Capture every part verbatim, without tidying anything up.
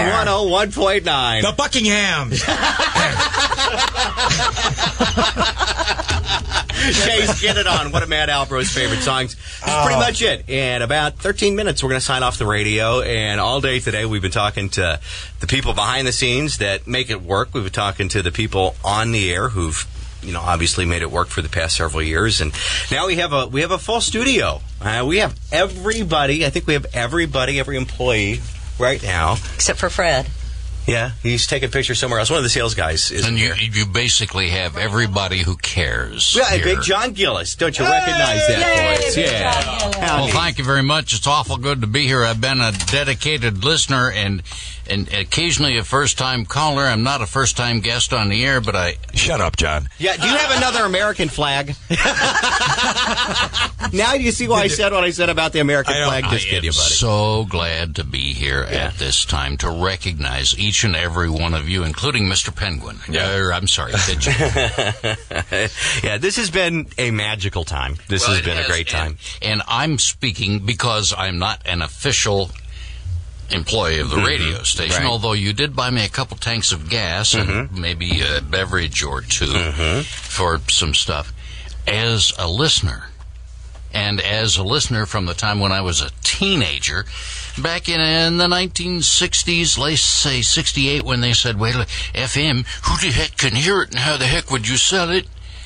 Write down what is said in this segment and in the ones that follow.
one oh one point nine. The Buckinghams. Chase, get it on. One of Matt Albro's favorite songs. That's oh. pretty much it. In about thirteen minutes, we're going to sign off the radio. And all day today, we've been talking to the people behind the scenes that make it work. We've been talking to the people on the air who've, you know, obviously made it work for the past several years. And now we have a we have a full studio. Uh, we have everybody. I think we have everybody, every employee right now. Except for Fred. Yeah, he's taking pictures somewhere else. One of the sales guys is And you, here. you basically have everybody who cares. Yeah, here. Big John Gillis. Don't you recognize that Yay, voice? Big Yeah. John Gillis. Well, thank you very much. It's awful good to be here. I've been a dedicated listener and and occasionally a first-time caller. I'm not a first-time guest on the air, but I... Shut up, John. Yeah, do you have another American flag? Now do you see why I said what I said about the American flag? Just I kidding, am buddy. so glad to be here Yeah. at this time to recognize each and every one of you, including Mister Penguin. Yeah. Uh, I'm sorry, Pigeon. Yeah, this has been a magical time. This Well, has it been a great time. And, and I'm speaking because I'm not an official employee of the Mm-hmm. radio station, Right. although you did buy me a couple tanks of gas Mm-hmm. and maybe a beverage or two Mm-hmm. for some stuff. As a listener, and as a listener from the time when I was a teenager, back in, in the nineteen sixties, let's say sixty-eight, when they said, well, F M, who the heck can hear it and how the heck would you sell it?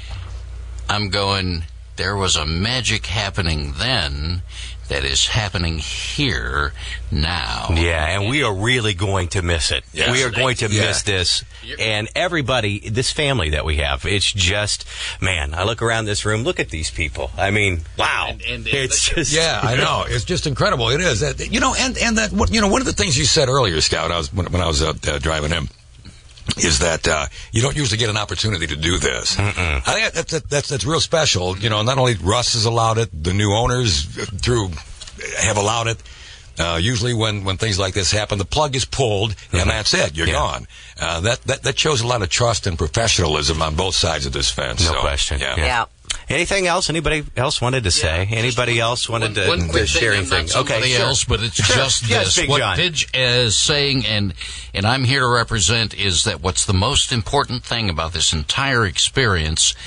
I'm going, there was a magic happening then that is happening here now. Yeah, and we are really going to miss it. Yes. We are going to Yeah. miss this. And everybody, this family that we have, it's just, man, I look around this room, look at these people. I mean, wow. And- and- it's just... Yeah, I know. It's just incredible. It is. That, you know, and, and that, what- you know, one of the things you said earlier, Scout, I was, when, when I was uh, uh, driving him, is that uh, you don't usually get an opportunity to do this. Mm-mm. I think that's, that's that's real special. You know, not only Russ has allowed it, the new owners through have allowed it. Uh, usually when, when things like this happen, the plug is pulled, mm-hmm. and that's it. You're Yeah. gone. Uh, that, that that shows a lot of trust and professionalism on both sides of this fence. No so, question. Yeah. Yeah. Yeah. Anything else? Anybody else wanted to say? Yeah, Anybody just else wanted one, to, one to quick share thing, anything? not somebody Okay, sure. else, but it's Sure. just Yes, this. Big What John. Pidge is saying, and and I'm here to represent, is that what's the most important thing about this entire experience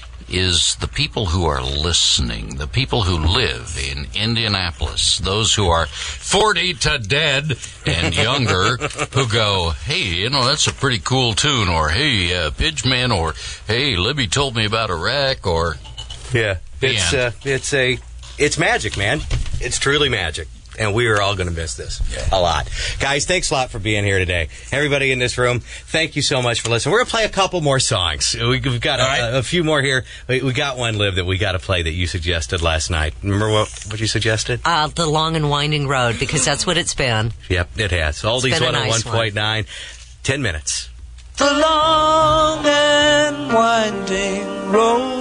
is the people who are listening, the people who live in Indianapolis, those who are forty to dead and younger, who go, hey, you know, that's a pretty cool tune, or hey, uh, Pidgeman, or hey, Libby told me about Iraq, or... Yeah, it's The uh, it's a it's magic, man. It's truly magic, and we are all going to miss this a lot, guys. Thanks a lot for being here today. Everybody in this room, thank you so much for listening. We're going to play a couple more songs. We- We've got a, All right. a, a few more here. We, we got one, Liv, that we got to play that you suggested last night. Remember what what you suggested? Uh, the long and winding road, because that's what it's been. Yep, it has. Oldies been a one oh one nice point nine. Ten minutes. The long and winding road.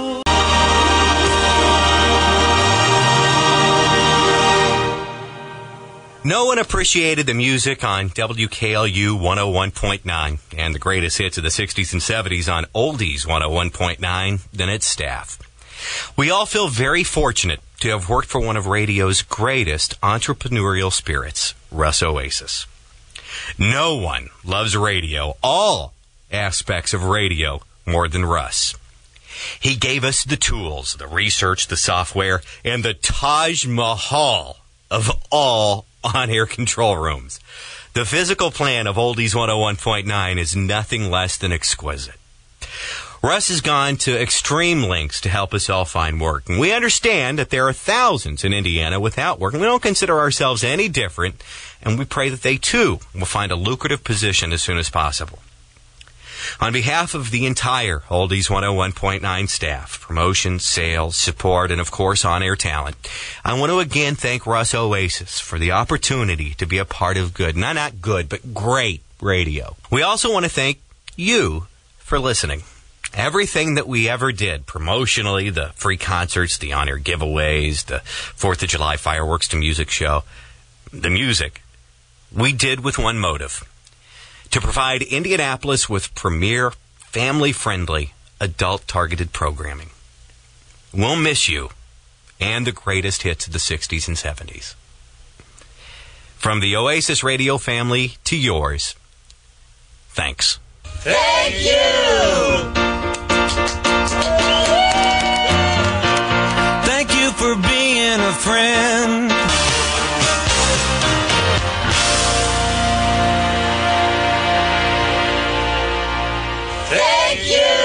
No one appreciated the music on W K L U one oh one point nine and the greatest hits of the sixties and seventies on Oldies one oh one point nine than its staff. We all feel very fortunate to have worked for one of radio's greatest entrepreneurial spirits, Russ Oasis. No one loves radio, all aspects of radio, more than Russ. He gave us the tools, the research, the software, and the Taj Mahal of all on-air control rooms. The physical plan of Oldies one oh one point nine is nothing less than exquisite. Russ has gone to extreme lengths to help us all find work. And we understand that there are thousands in Indiana without work, and we don't consider ourselves any different, and we pray that they too will find a lucrative position as soon as possible. On behalf of the entire Oldies one oh one point nine staff, promotions, sales, support, and of course on-air talent, I want to again thank Russ Oasis for the opportunity to be a part of good, not not good, but great radio. We also want to thank you for listening. Everything that we ever did, promotionally, the free concerts, the on-air giveaways, the fourth of July fireworks to music show, the music, we did with one motive: to provide Indianapolis with premier, family-friendly, adult-targeted programming. We'll miss you and the greatest hits of the sixties and seventies. From the Oasis Radio family to yours, thanks. Thank you! Thank you for being a friend. Thank you!